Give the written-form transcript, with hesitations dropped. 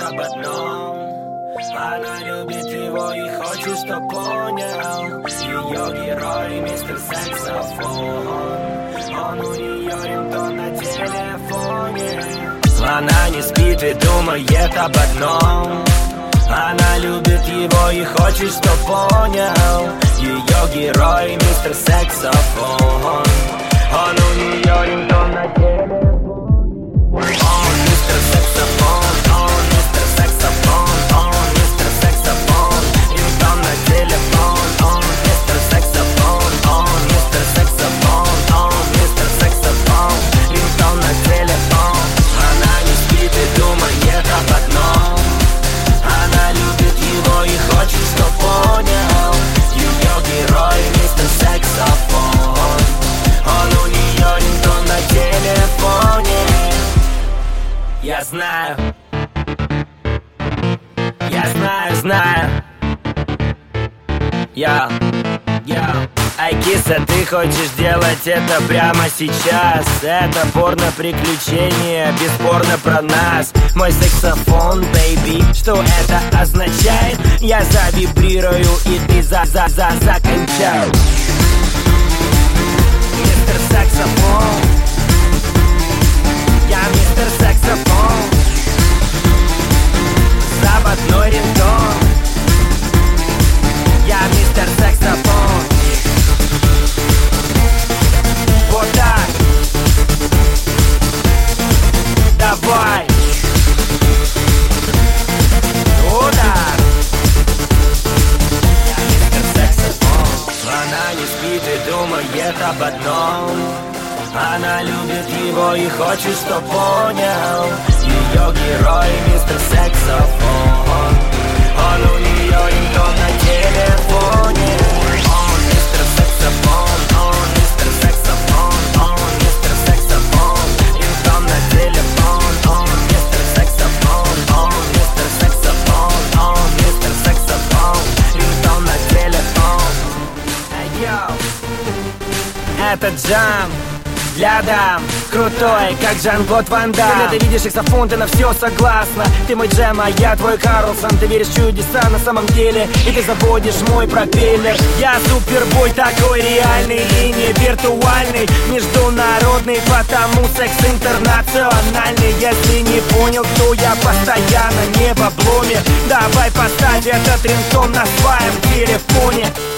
об одном. Она любит его и хочет, чтоб понял. Ее герой мистер Саксофон. Он у нее рингтон на телефоне. Она не спит и думает об одном. Она любит его и хочет, чтоб понял. Ее герой мистер Саксофон. Он у нее рингтон на телефоне. Он мистер Саксофон. Он мистер Саксофон. Он мистер Саксофон. Рингтон на телефон. Он мистер Саксофон. Он мистер Саксофон. Он мистер Саксофон. Рингтон на телефон. Она не спит и думает об одном. Она любит его и хочет, чтоб понял. Ее герой мистер Саксофон. Он у нее рингтон на телефоне. Я знаю, я. Ай, киса, ты хочешь делать это прямо сейчас? Это порно-приключение, бесспорно про нас. Мой саксофон, бэйби, что это означает? Я завибрирую и ты закончай. Мистер Саксофон. Я мистер Саксофон. Заводной рингтон. Я мистер Саксофон. Вот так. Давай. Удар. Я мистер Саксофон. Она не спит и думает об одном. Она любит его и хочет, чтоб понял. Ее герой мистер Саксофон. Он у нее рингтон на телефоне. Он мистер Саксофон. Он мистер Саксофон. Он мистер Саксофон. Рингтон на телефон. Он мистер Саксофон. Он мистер Саксофон. Он мистер Саксофон. Рингтон на телефон. Йоу. Это джам для дам, крутой, как Жан-Клод Ван Дам. Когда ты видишь саксофон, ты на все согласна. Ты мой джем, а я твой Карлсон. Ты веришь в чудеса на самом деле, и ты заводишь мой пропеллер. Я супербой такой реальный и не виртуальный, международный, потому секс интернациональный. Если не понял, то я постоянно не в обломе. Давай поставь этот рингтон на своем телефоне.